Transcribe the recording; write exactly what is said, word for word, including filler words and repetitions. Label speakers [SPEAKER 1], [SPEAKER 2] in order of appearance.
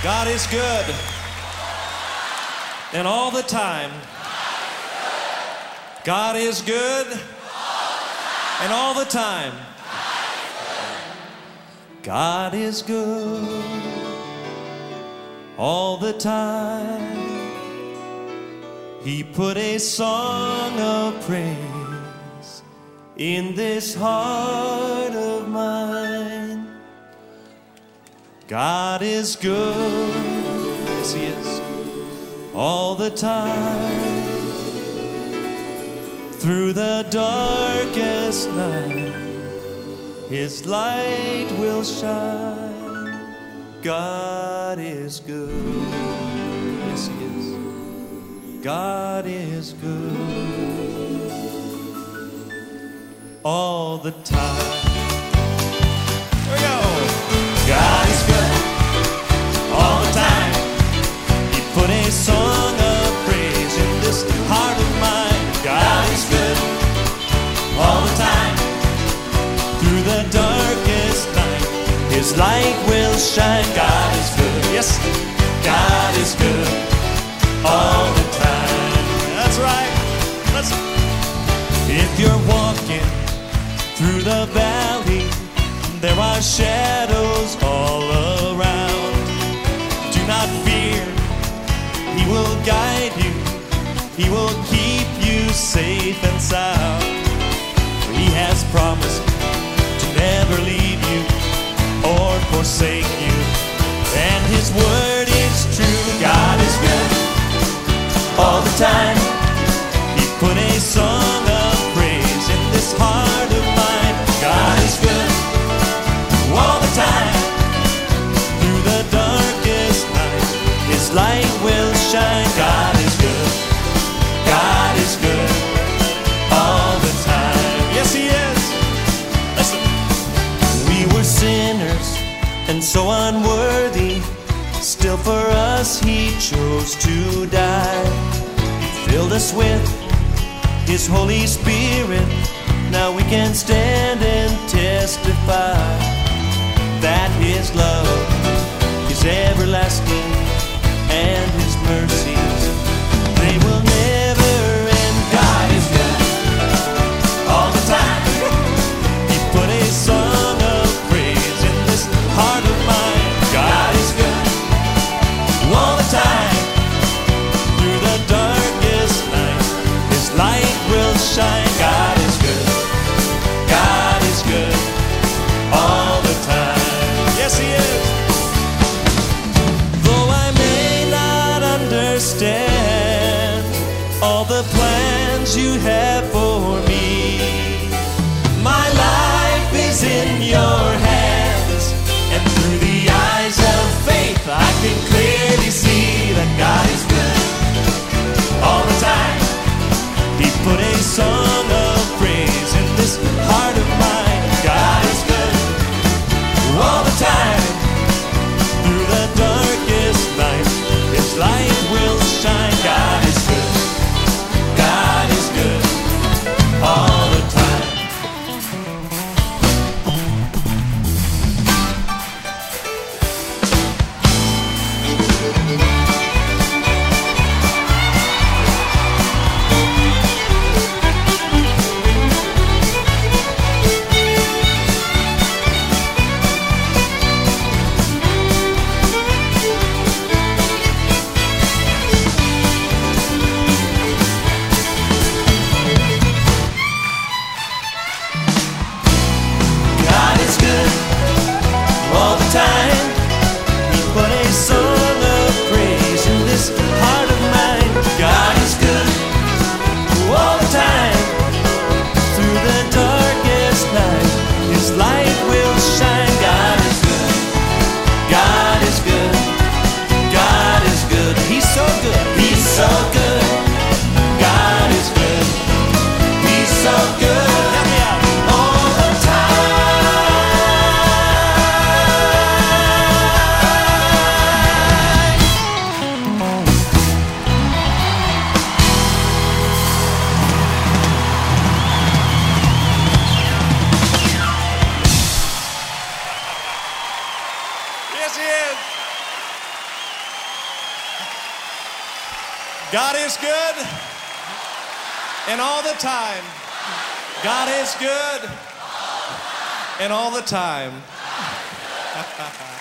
[SPEAKER 1] God is good. And all the time. God is good. And all the time. God is good. All the time. He put a song of praise in this heart of mine. God is good, yes He is, all the time. Through the darkest night, His light will shine. God is good, yes He is, God is good, all the time. Here we go. God is good all the time. He put a song of praise in this heart of mine. God is good all the time. Through the darkest night, His light will shine. God is good. Yes, God is good all the time. That's right. Listen. If you're walking through the valley, there are shadows all around. Do not fear, He will guide you. He will keep you safe and sound. He has promised to never leave you or forsake you. And His word is true. God is good all the time. He put a song of praise in this heart of mine. God is good all the time. Through the darkest night, His light will shine. God is good. God is good all the time. Yes, He is. Listen. We were sinners and so unworthy. Still for us He chose to die. He filled us with His Holy Spirit. Now we can stand and testify that His love is everlasting and His mercies, they will never end. God is good all the time. He put a song of praise in this heart of mine. God is good all the time. Through the darkest night, His light will shine. God is good. God is good all the time. Yes, He is. Though I may not understand all the plans You have for me, my life is in Your hands, and through the eyes of faith I can clearly see that God is good all the time. He put a song of praise in this heart of mine. God is good all the time. Through the darkest night, His light will shine. God is good. God is good all the time. God is good all the time. He put a song of praise in this heart of mine. God is good all the time. Through the darkest night, His light will shine. God is good. God is good. God is good. He's so good. He's so good. God is good. He's so good. Help me out. All the Yes, He is. God is good. And all the time. God is good. And all the time.